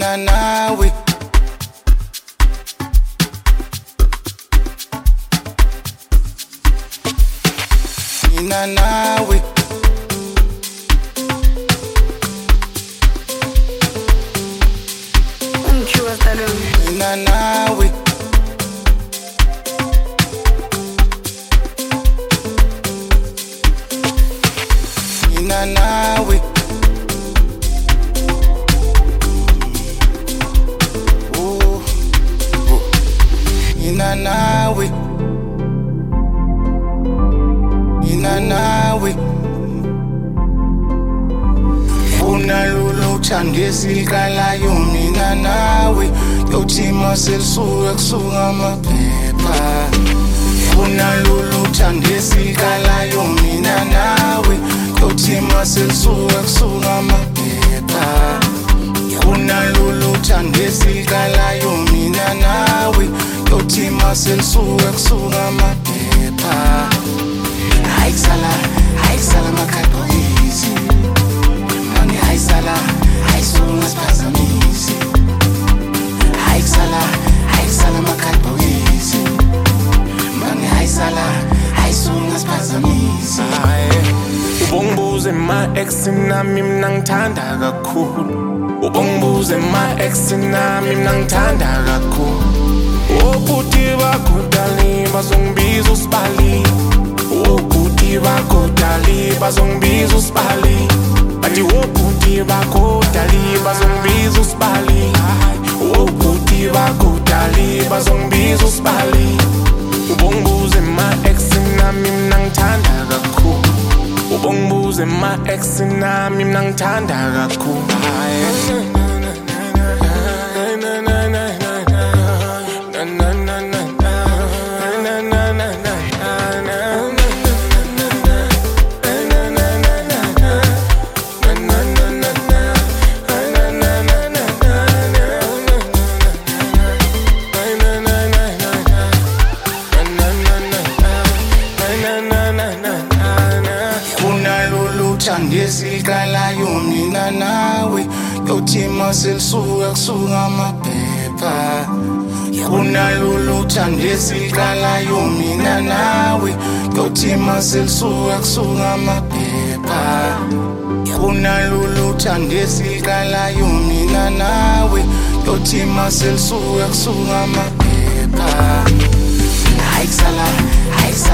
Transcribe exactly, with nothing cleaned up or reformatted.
mina nawe. Mina nawe. Mina nawe. Mina nawe. Oh, oh. Mina nawe. Mina nawe. Funa lulu chandesi likalayo mina nawe. Yochima selisuka kusuka amaphepha. Funa lulu chandesi likalayo mina nawe. Yochima selisuka kusuka amaphepha. Funa lulu chandesi likalayo mina nawe. Yochima selisuka kusuka amaphepha. Haisala, haisala makadboisi. Mani haisala, haisunga spazamisi. Haisala, haisala makadboisi. Mani haisala, haisunga spazamisi. Ubongibuze ma ex nami mina ngithanda kakhulu. Ubongibuze ma ex nami mina ngithanda kakhulu. Obhuti bakho dali bazongibiza usibali. Obhuti bakho dali bazongibiza usibali. Bathi obhuti bakho dali bazongibiza usibali. Obhuti bakho dali bazongibiza usibali. Ubongibuze ma ex nami mina ngithanda kakhulu. Ubongibuze ma ex nami mina ngithanda kakhulu. Ngesikalayo mina nawe. Yochima selisuka kusuka amaphepha. Kuna lulu ngesikalayo mina nawe. Yochima selisuka kusuka amaphepha. Kuna lulu ngesikalayo mina nawe. Yochima selisuka kusuka amaphepha. Haisala, haisala.